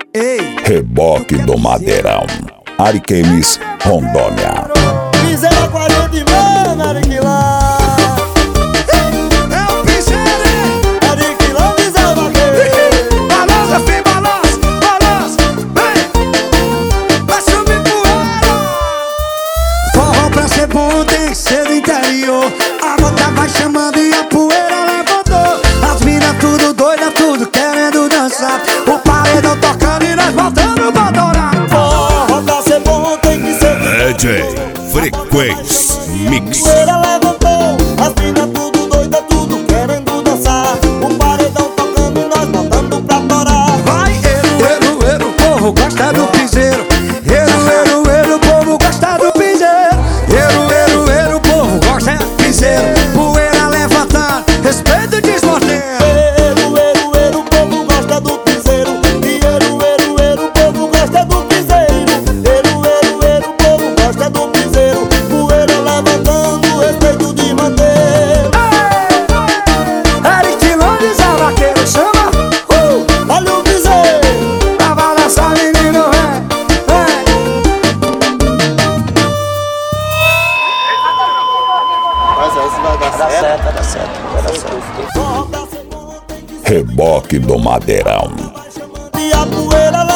Ei! Reboque do Madeirão, Ariquemes, Rondônia. Piseira 40 e meia, Ariquilá. É o piseiro, hein? Ariquilá, Zé Vaqueiro. Balança, filho, balança, balança. Vem! Vai subir poeira. Forró pra ser bom tem que ser do interior. A moda vai chamando e a poeira levantou. As minas tudo doida, tudo querendo dançar. O paredão tocando e nós voltando pra adorar. Forró pra ser bom tem que ser DJ Frequência Mix. poeira levantou, as minas tudo doida, tudo querendo dançar. O paredão tocando e nós voltando pra adorar. Vai, o povo gosta do piseiro. O povo gosta do piseiro. O povo gosta do piseiro. Poeira levantando, respeito desmorteiro. O povo gosta do piseiro. E o povo gosta do piseiro. O povo gosta do piseiro. Poeira levantando, respeito de manter. Ariquilão de Zé Vaqueiro chama. Olha o piseiro. Pra balançar, menino, vem. Mas esse vai dar certo. Vai dar certo. Forró pra ser bom tem que ser Reboque do Madeirão. e a poeira